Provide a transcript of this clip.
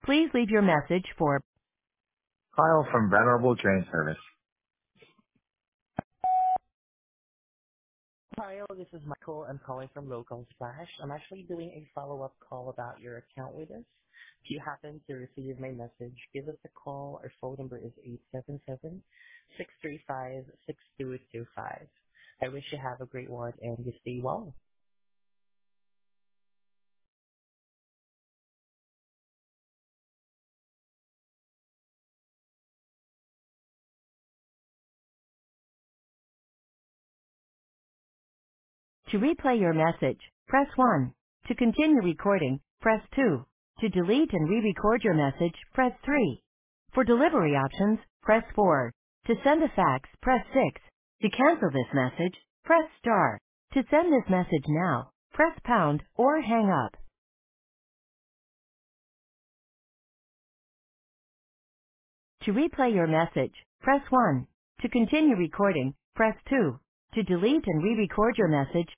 Please leave your message for Kyle from Venerable Drain Service. Hi, this is Michael. I'm calling from Local Splash. I'm actually doing a follow-up call about your account with us. If you happen to receive my message, give us a call. Our phone number is 877-635-6225. I wish you have a great one and you stay well. to replay your message, press 1. To continue recording, press 2. To delete and re-record your message, press 3. For delivery options, press 4. To send a fax, press 6. To cancel this message, press star. To send this message now, press pound or hang up. To replay your message, press 1. To continue recording, press 2. To delete and re-record your message,